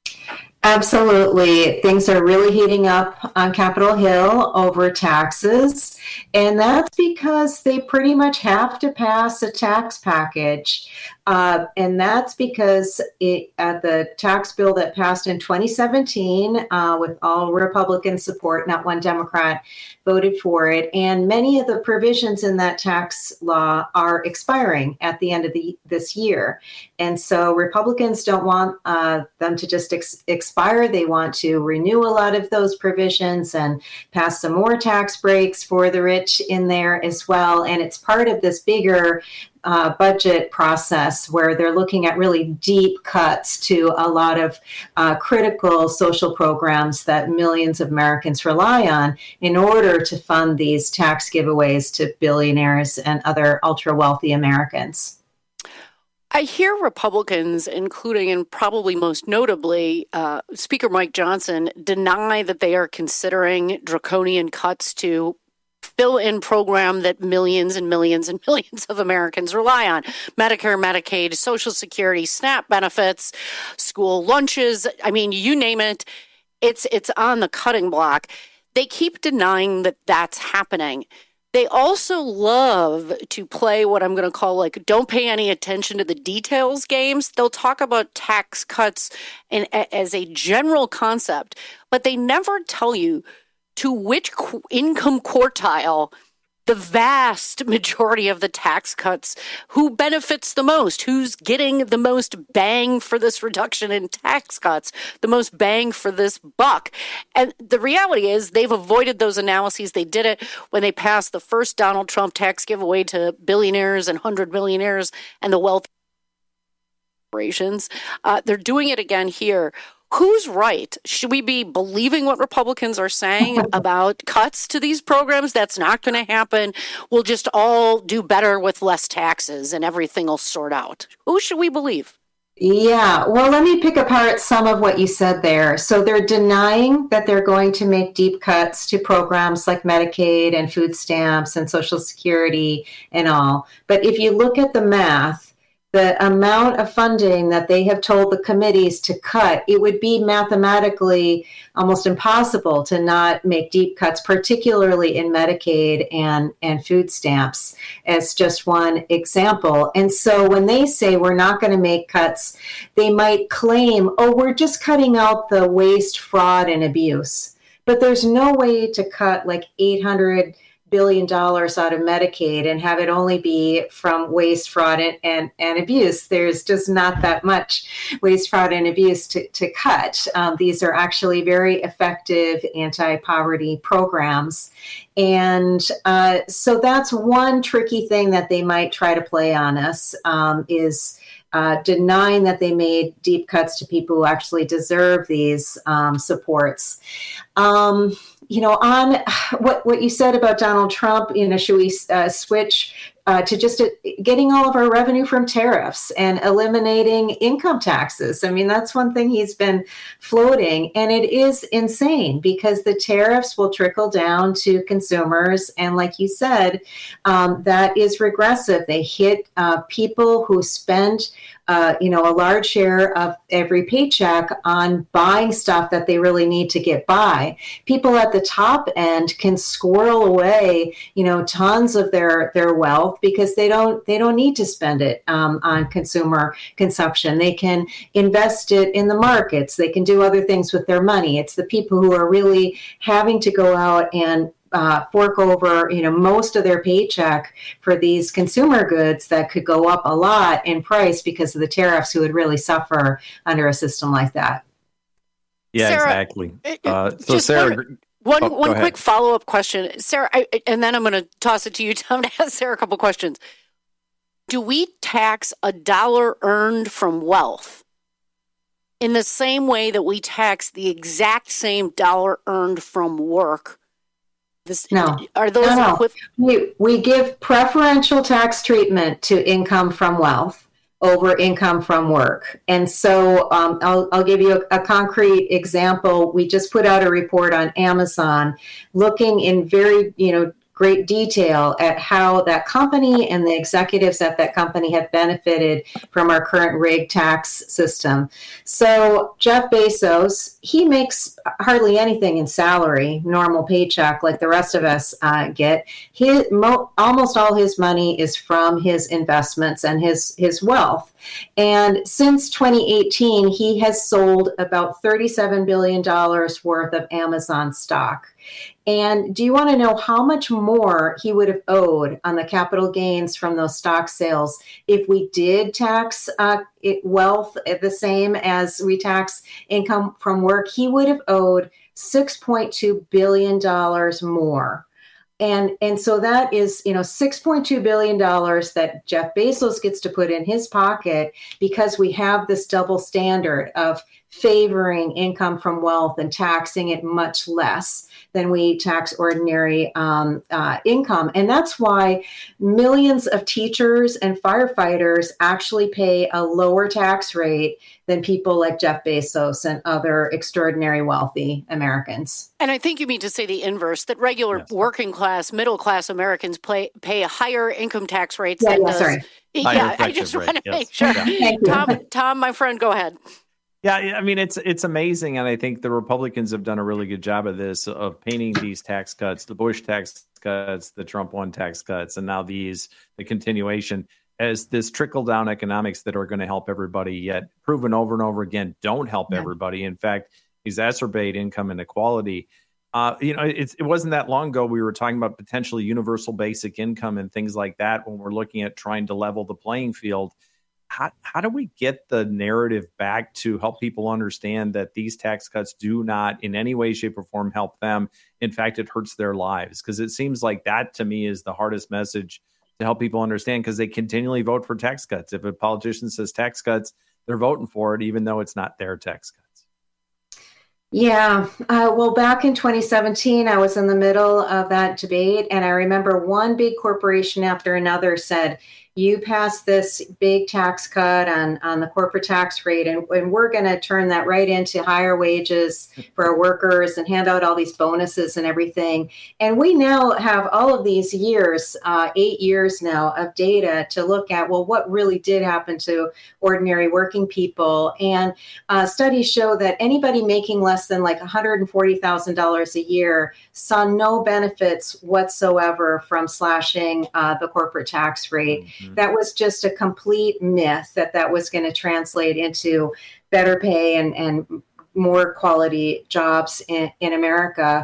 Absolutely. Things are really heating up on Capitol Hill over taxes, and that's because they pretty much have to pass a tax package. And that's because the tax bill that passed in 2017 with all Republican support, not one Democrat voted for it. And many of the provisions in that tax law are expiring at the end of this year. And so Republicans don't want them to just expire. They want to renew a lot of those provisions and pass some more tax breaks for the rich in there as well. And it's part of this bigger budget process where they're looking at really deep cuts to a lot of critical social programs that millions of Americans rely on in order to fund these tax giveaways to billionaires and other ultra wealthy Americans. I hear Republicans, including and probably most notably Speaker Mike Johnson, deny that they are considering draconian cuts to fill-in program that millions and millions and millions of Americans rely on. Medicare, Medicaid, Social Security, SNAP benefits, school lunches. I mean, you name it, it's on the cutting block. They keep denying that that's happening. They also love to play what I'm going to call don't pay any attention to the details games. They'll talk about tax cuts as a general concept, but they never tell you to which income quartile the vast majority of the tax cuts, who benefits the most, who's getting the most bang for this reduction in tax cuts, the most bang for this buck. And the reality is they've avoided those analyses. They did it when they passed the first Donald Trump tax giveaway to billionaires and 100 millionaires and the wealthy corporations. They're doing it again here. Who's right? Should we be believing what Republicans are saying about cuts to these programs? That's not going to happen. We'll just all do better with less taxes and everything will sort out. Who should we believe? Yeah, well, let me pick apart some of what you said there. So they're denying that they're going to make deep cuts to programs like Medicaid and food stamps and Social Security and all. But if you look at the math, the amount of funding that they have told the committees to cut, it would be mathematically almost impossible to not make deep cuts, particularly in Medicaid and food stamps, as just one example. And so when they say we're not going to make cuts, they might claim, oh, we're just cutting out the waste, fraud, and abuse. But there's no way to cut like $800 billion out of Medicaid and have it only be from waste, fraud, and abuse. There's just not that much waste, fraud, and abuse to cut. These are actually very effective anti-poverty programs. And so that's one tricky thing that they might try to play on us, is denying that they made deep cuts to people who actually deserve these supports. On what you said about Donald Trump, should we switch to just getting all of our revenue from tariffs and eliminating income taxes? I mean, that's one thing he's been floating, and it is insane because the tariffs will trickle down to consumers. And like you said, that is regressive. They hit people who spend a large share of every paycheck on buying stuff that they really need to get by. People at the top end can squirrel away, tons of their wealth because they don't need to spend it on consumer consumption. They can invest it in the markets. They can do other things with their money. It's the people who are really having to go out and fork over, most of their paycheck for these consumer goods that could go up a lot in price because of the tariffs, who would really suffer under a system like that. Yeah, Sarah, exactly. So Sarah, one quick follow-up question, Sarah, and then I'm going to toss it to you, Tom, to ask Sarah a couple questions. Do we tax a dollar earned from wealth in the same way that we tax the exact same dollar earned from work? No. Are those we give preferential tax treatment to income from wealth over income from work. And so I'll give you a concrete example. We just put out a report on Amazon looking in very, great detail at how that company and the executives at that company have benefited from our current rig tax system. So Jeff Bezos, he makes hardly anything in salary, normal paycheck like the rest of us get. Almost all his money is from his investments and his wealth. And since 2018, he has sold about $37 billion worth of Amazon stock. And do you want to know how much more he would have owed on the capital gains from those stock sales if we did tax wealth the same as we tax income from work? He would have owed $6.2 billion more. And so that is, $6.2 billion that Jeff Bezos gets to put in his pocket because we have this double standard of favoring income from wealth and taxing it much less than we tax ordinary income. And that's why millions of teachers and firefighters actually pay a lower tax rate than people like Jeff Bezos and other extraordinary wealthy Americans. And I think you mean to say the inverse, that regular working class, middle class Americans pay higher income tax rates than does. Sorry. Yeah, I just want to make sure. Tom, my friend, go ahead. Yeah, I mean, it's amazing. And I think the Republicans have done a really good job of this, of painting these tax cuts, the Bush tax cuts, the Trump 1 tax cuts, and now the continuation as this trickle-down economics that are going to help everybody, yet proven over and over again, don't help everybody. In fact, exacerbate income inequality. It wasn't that long ago we were talking about potentially universal basic income and things like that when we're looking at trying to level the playing field. How do we get the narrative back to help people understand that these tax cuts do not in any way, shape, or form help them? In fact, it hurts their lives, because it seems like that to me is the hardest message to help people understand, because they continually vote for tax cuts. If a politician says tax cuts, they're voting for it, even though it's not their tax cuts. Yeah. Well, back in 2017, I was in the middle of that debate, and I remember one big corporation after another said, you pass this big tax cut on the corporate tax rate, and we're going to turn that right into higher wages for our workers and hand out all these bonuses and everything. And we now have all of these years, 8 years now, of data to look at, well, what really did happen to ordinary working people. And studies show that anybody making less than like $140,000 a year saw no benefits whatsoever from slashing the corporate tax rate. That was just a complete myth that was going to translate into better pay and more quality jobs in America.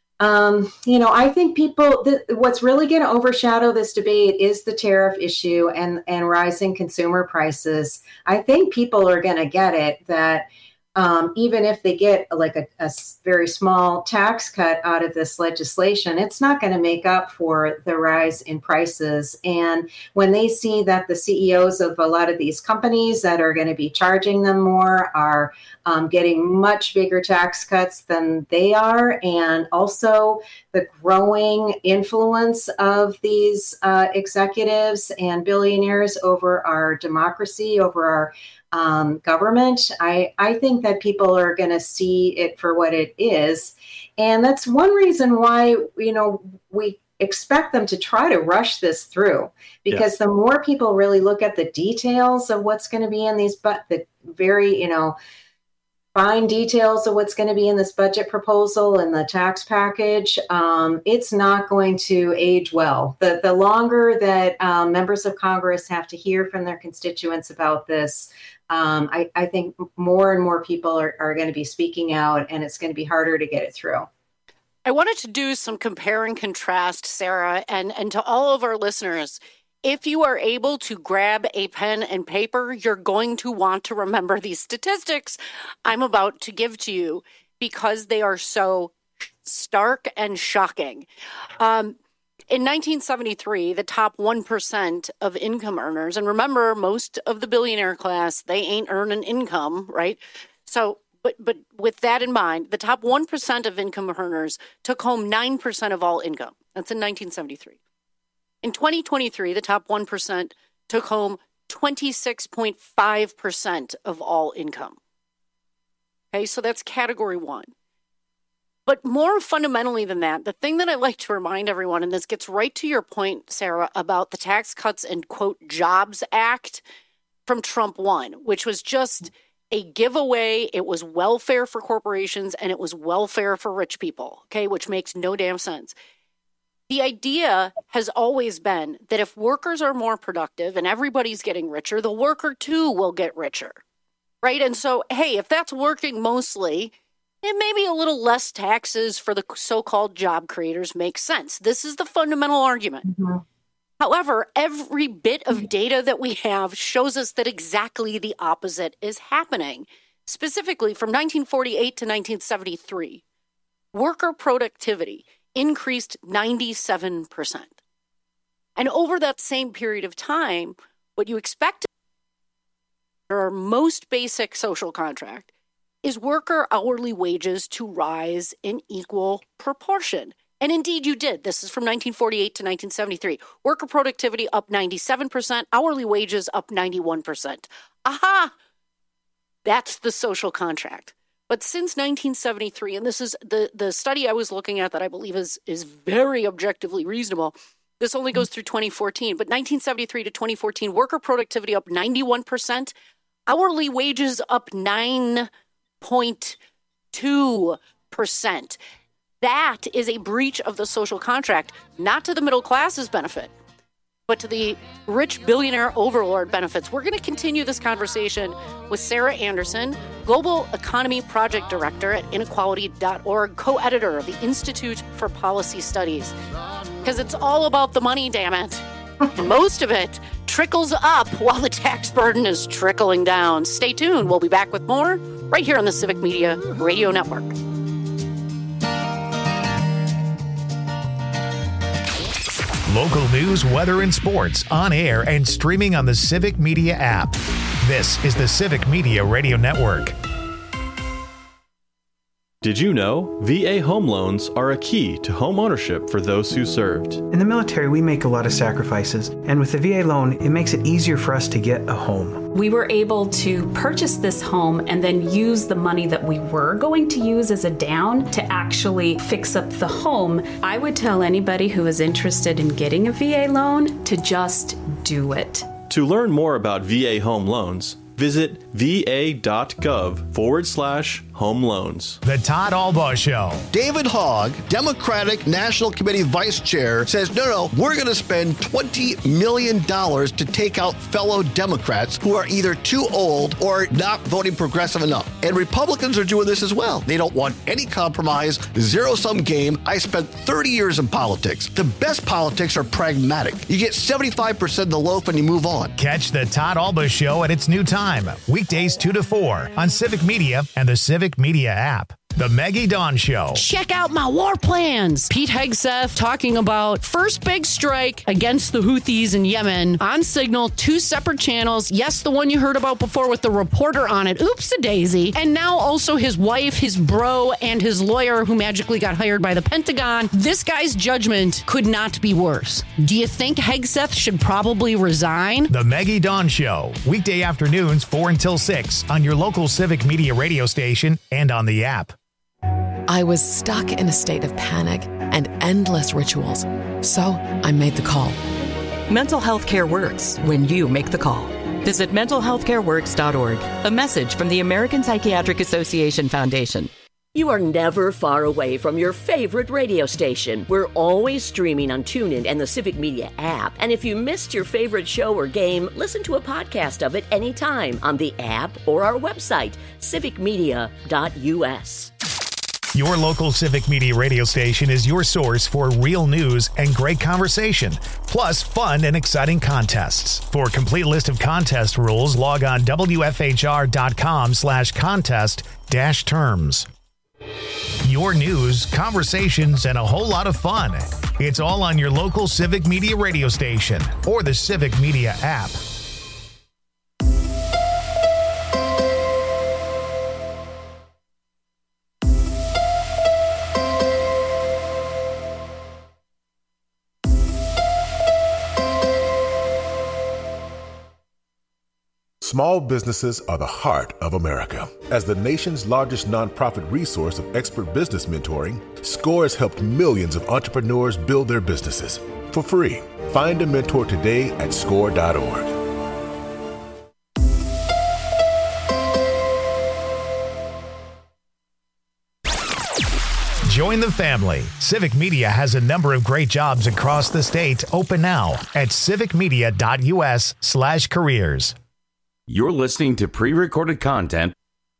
I think what's really going to overshadow this debate is the tariff issue and rising consumer prices. I think people are going to get it that even if they get like a very small tax cut out of this legislation, it's not going to make up for the rise in prices. And when they see that the CEOs of a lot of these companies that are going to be charging them more are getting much bigger tax cuts than they are, and also the growing influence of these executives and billionaires over our democracy, over our government, I think that people are going to see it for what it is. And that's one reason why, we expect them to try to rush this through, because the more people really look at the details of what's going to be in these, but the very, fine details of what's going to be in this budget proposal and the tax package, it's not going to age well. The longer that members of Congress have to hear from their constituents about this, I think more and more people are going to be speaking out, and it's going to be harder to get it through. I wanted to do some compare and contrast, Sarah, and to all of our listeners. If you are able to grab a pen and paper, you're going to want to remember these statistics I'm about to give to you, because they are so stark and shocking. In 1973, the top 1% of income earners, and remember, most of the billionaire class, they ain't earning income, right? So, but with that in mind, the top 1% of income earners took home 9% of all income. That's in 1973. In 2023, the top 1% took home 26.5% of all income. Okay, so that's category one. But more fundamentally than that, the thing that I like to remind everyone, and this gets right to your point, Sarah, about the Tax Cuts and, quote, Jobs Act from Trump 1, which was just a giveaway. It was welfare for corporations and it was welfare for rich people, okay, which makes no damn sense. The idea has always been that if workers are more productive and everybody's getting richer, the worker too will get richer, right? And so, hey, if that's working mostly, then maybe a little less taxes for the so-called job creators makes sense. This is the fundamental argument. Mm-hmm. However, every bit of data that we have shows us that exactly the opposite is happening. Specifically, from 1948 to 1973, worker productivity increased 97%. And over that same period of time, what you expect in our most basic social contract is worker hourly wages to rise in equal proportion. And indeed you did. This is from 1948 to 1973. Worker productivity up 97%, hourly wages up 91%. Aha! That's the social contract. But since 1973, and this is the study I was looking at that I believe is very objectively reasonable, this only goes through 2014, but 1973 to 2014, worker productivity up 91%, hourly wages up 9.2%. That is a breach of the social contract, not to the middle class's benefit, but to the rich billionaire overlord benefits. We're going to continue this conversation with Sarah Anderson, Global Economy Project Director at Inequality.org, co-editor of the Institute for Policy Studies. Because it's all about the money, damn it. And most of it trickles up while the tax burden is trickling down. Stay tuned. We'll be back with more right here on the Civic Media Radio Network. Local news, weather, and sports on air and streaming on the Civic Media app. This is the Civic Media Radio Network. Did you know VA home loans are a key to home ownership for those who served? In the military, we make a lot of sacrifices, and with the VA loan, it makes it easier for us to get a home. We were able to purchase this home and then use the money that we were going to use as a down to actually fix up the home. I would tell anybody who is interested in getting a VA loan to just do it. To learn more about VA home loans, visit va.gov/home loans. The Todd Albaugh Show. David Hogg, Democratic National Committee Vice Chair, says, no, we're going to spend $20 million to take out fellow Democrats who are either too old or not voting progressive enough. And Republicans are doing this as well. They don't want any compromise, zero-sum game. I spent 30 years in politics. The best politics are pragmatic. You get 75% of the loaf and you move on. Catch the Todd Albaugh Show at its new time. Weekdays 2 to 4 on Civic Media and the Civic Media app. The Maggie Dawn Show. Check out my war plans. Pete Hegseth talking about first big strike against the Houthis in Yemen on Signal, 2 separate channels. Yes, the one you heard about before with the reporter on it. Oops-a-daisy. And now also his wife, his bro, and his lawyer who magically got hired by the Pentagon. This guy's judgment could not be worse. Do you think Hegseth should probably resign? The Maggie Dawn Show. Weekday afternoons 4 until 6 on your local Civic Media radio station and on the app. I was stuck in a state of panic and endless rituals, so I made the call. Mental health care works when you make the call. Visit mentalhealthcareworks.org. A message from the American Psychiatric Association Foundation. You are never far away from your favorite radio station. We're always streaming on TuneIn and the Civic Media app. And if you missed your favorite show or game, listen to a podcast of it anytime on the app or our website, civicmedia.us. Your local Civic Media radio station is your source for real news and great conversation, plus fun and exciting contests. For a complete list of contest rules, log on wfhr.com/contest-terms. Your news, conversations, and a whole lot of fun. It's all on your local Civic Media radio station or the Civic Media app. Small businesses are the heart of America. As the nation's largest nonprofit resource of expert business mentoring, SCORE has helped millions of entrepreneurs build their businesses for free. Find a mentor today at SCORE.org. Join the family. Civic Media has a number of great jobs across the state open now at civicmedia.us/careers. You're listening to pre-recorded content.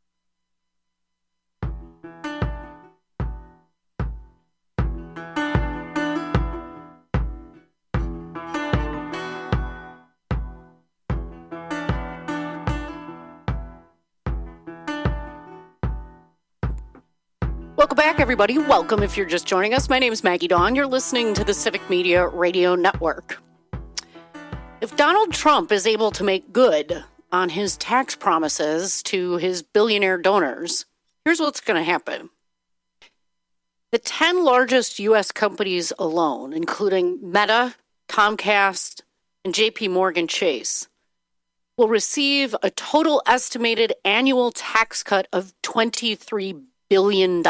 Welcome back, everybody. Welcome if you're just joining us. My name is Maggie Dawn. You're listening to the Civic Media Radio Network. If Donald Trump is able to make good on his tax promises to his billionaire donors, here's what's going to happen. The 10 largest U.S. companies alone, including Meta, Comcast, and J.P. Morgan Chase, will receive a total estimated annual tax cut of $23 billion.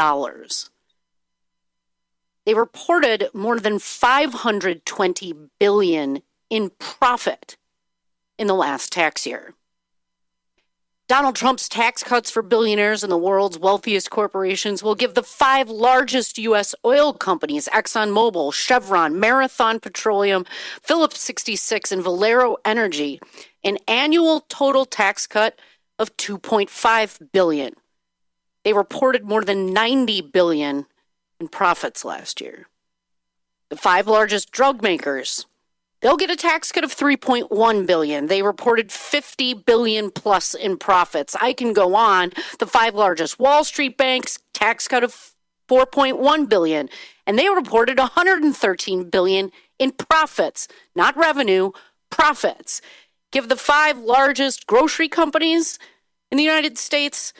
They reported more than $520 billion in profit in the last tax year. Donald Trump's tax cuts for billionaires and the world's wealthiest corporations will give the 5 largest U.S. oil companies, ExxonMobil, Chevron, Marathon Petroleum, Phillips 66, and Valero Energy, an annual total tax cut of $2.5 billion. They reported more than $90 billion in profits last year. The 5 largest drug makers, they'll get a tax cut of $3.1 billion. They reported $50 billion plus in profits. I can go on. The 5 largest Wall Street banks, tax cut of $4.1 billion. And they reported $113 billion in profits, not revenue, profits. Give the 5 largest grocery companies in the United States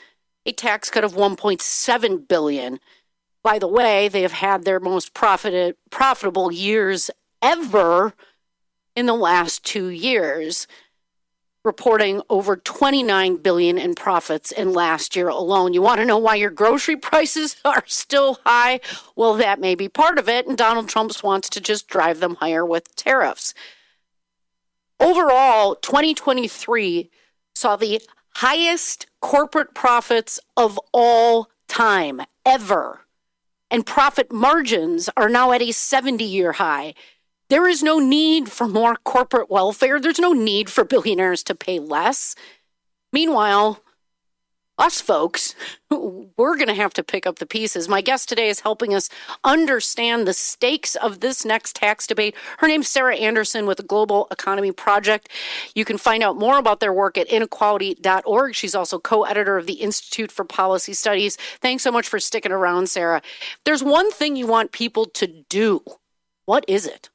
a tax cut of $1.7 billion. By the way, they have had their most profitable years ever in the last 2 years, reporting over $29 billion in profits in last year alone. You want to know why your grocery prices are still high? Well, that may be part of it, and Donald Trump wants to just drive them higher with tariffs. Overall, 2023 saw the highest corporate profits of all time, ever. And profit margins are now at a 70-year high. There is no need for more corporate welfare. There's no need for billionaires to pay less. Meanwhile, us folks, we're going to have to pick up the pieces. My guest today is helping us understand the stakes of this next tax debate. Her name's Sarah Anderson with the Global Economy Project. You can find out more about their work at inequality.org. She's also co-editor of the Institute for Policy Studies. Thanks so much for sticking around, Sarah. If there's one thing you want people to do, what is it?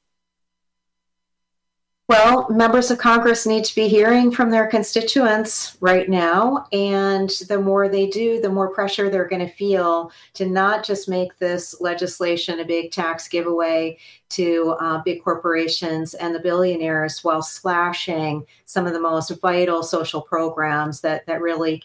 Well, members of Congress need to be hearing from their constituents right now. And the more they do, the more pressure they're going to feel to not just make this legislation a big tax giveaway to big corporations and the billionaires while slashing some of the most vital social programs that really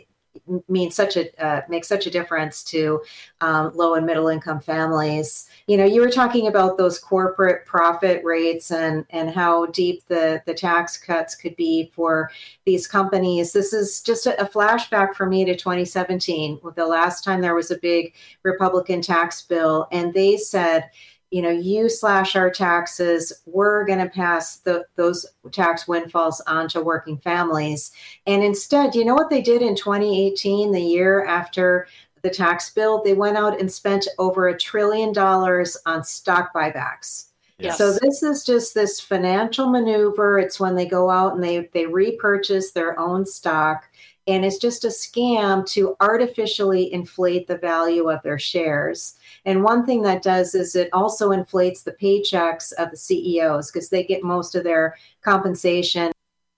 make such a difference to low and middle income families. You know, you were talking about those corporate profit rates and how deep the tax cuts could be for these companies. This is just a flashback for me to 2017, the last time there was a big Republican tax bill, and they said, you know, you slash our taxes, we're going to pass those tax windfalls on to working families. And instead, you know what they did in 2018, the year after the tax bill? They went out and spent over $1 trillion on stock buybacks. Yes. So this is just this financial maneuver. It's when they go out and they repurchase their own stock. And it's just a scam to artificially inflate the value of their shares. And one thing that does is it also inflates the paychecks of the CEOs because they get most of their compensation in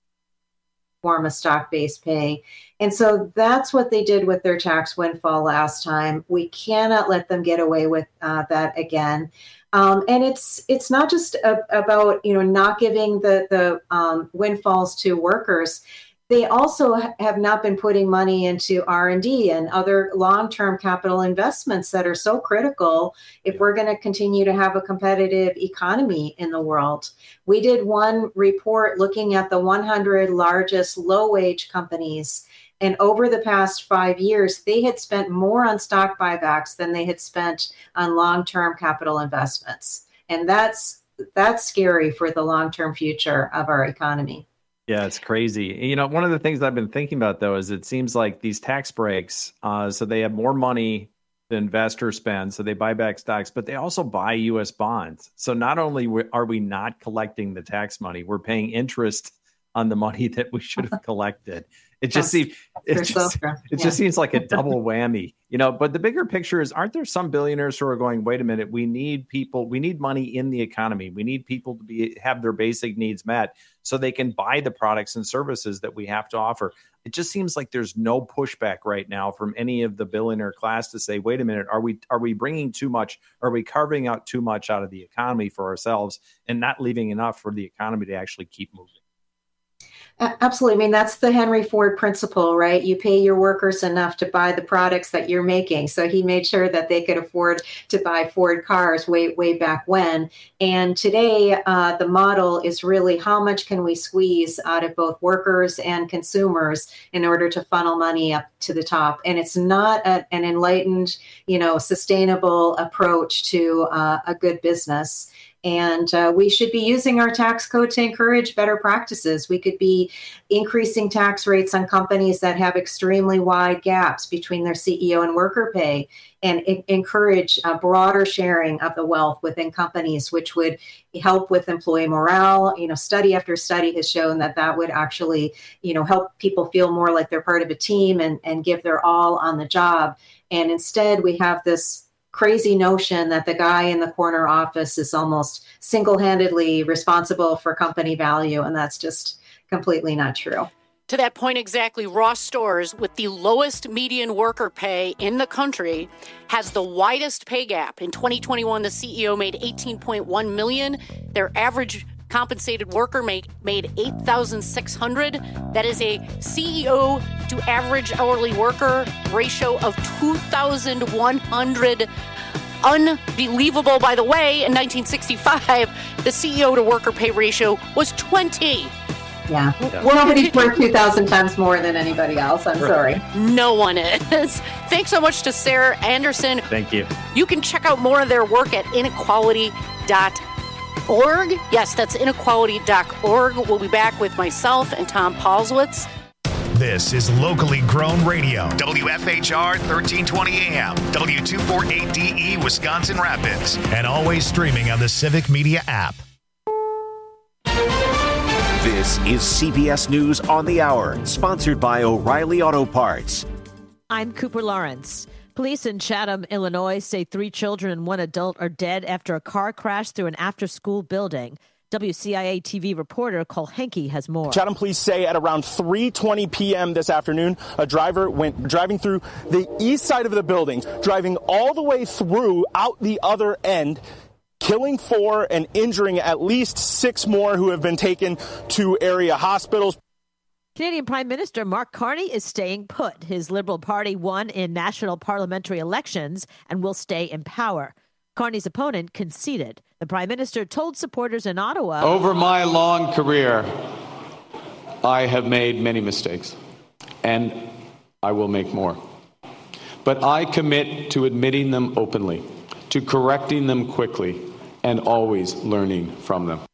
the form of stock-based pay. And so that's what they did with their tax windfall last time. We cannot let them get away with that again. And it's not just about, you know, not giving the windfalls to workers. They also have not been putting money into R&D and other long-term capital investments that are so critical if we're going to continue to have a competitive economy in the world. We did one report looking at the 100 largest low-wage companies. And over the past 5 years, they had spent more on stock buybacks than they had spent on long-term capital investments. And that's scary for the long-term future of our economy. Yeah, it's crazy. You know, one of the things I've been thinking about, though, is it seems like these tax breaks, so they have more money the investor spend, so they buy back stocks, but they also buy U.S. bonds. So not only are we not collecting the tax money, we're paying interest on the money that we should have collected. It just seems just seems like a double whammy, you know. But the bigger picture is, aren't there some billionaires who are going, wait a minute, we need money in the economy. We need people to have their basic needs met so they can buy the products and services that we have to offer. It just seems like there's no pushback right now from any of the billionaire class to say, wait a minute, are we bringing too much? Are we carving out too much out of the economy for ourselves and not leaving enough for the economy to actually keep moving? Absolutely. I mean, that's the Henry Ford principle, right? You pay your workers enough to buy the products that you're making. So he made sure that they could afford to buy Ford cars way back when. And today, the model is really how much can we squeeze out of both workers and consumers in order to funnel money up to the top. And it's not an enlightened, sustainable approach to a good business. And we should be using our tax code to encourage better practices. We could be increasing tax rates on companies that have extremely wide gaps between their CEO and worker pay, and encourage a broader sharing of the wealth within companies, which would help with employee morale. Study after study has shown that would actually, help people feel more like they're part of a team and give their all on the job. And instead, we have this crazy notion that the guy in the corner office is almost single-handedly responsible for company value, and that's just completely not true. To that point exactly, Ross Stores, with the lowest median worker pay in the country, has the widest pay gap. In 2021, the CEO made $18.1 million. Their average compensated worker made $8,600. That is a CEO to average hourly worker ratio of 2,100. Unbelievable, by the way. In 1965, the CEO to worker pay ratio was 20. Yeah. Nobody's worth 2,000 times more than anybody else. I'm sorry. No one is. Thanks so much to Sarah Anderson. Thank you. You can check out more of their work at inequality.org. Yes, that's inequality.org. We'll be back with myself and Tom Paulswitz. This is locally grown radio. WFHR 1320 AM, W248DE Wisconsin Rapids, and always streaming on the Civic Media app. This is CBS News on the Hour, sponsored by O'Reilly Auto Parts. I'm Cooper Lawrence. Police in Chatham, Illinois say 3 children and 1 adult are dead after a car crashed through an after-school building. WCIA TV reporter Cole Henke has more. Chatham police say at around 3:20 p.m. this afternoon, a driver went driving through the east side of the building, driving all the way through out the other end, killing 4 and injuring at least 6 more who have been taken to area hospitals. Canadian Prime Minister Mark Carney is staying put. His Liberal Party won in national parliamentary elections and will stay in power. Carney's opponent conceded. The Prime Minister told supporters in Ottawa, "Over my long career, I have made many mistakes, and I will make more. But I commit to admitting them openly, to correcting them quickly, and always learning from them."